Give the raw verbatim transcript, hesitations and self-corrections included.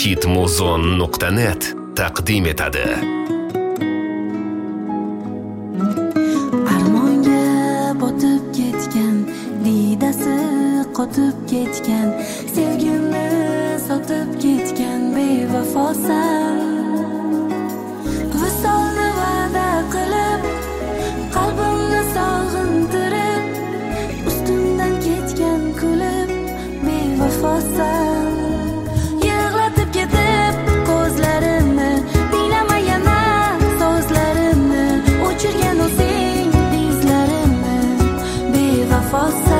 hitmuzon nuqta net taqdim etadi. Armonga botib ketgan, diydasi qotib ketgan, sevgimni sotib ketgan bevafosan. Visolni va'da qilib, qalbimni sog'intirib, ustimdan ketgan kulib bevafosan. Yig'latib ketib ko'zlarimni, tinglama yana so'zlarimni, o'chirgan o'zing izlarimni bevafosan.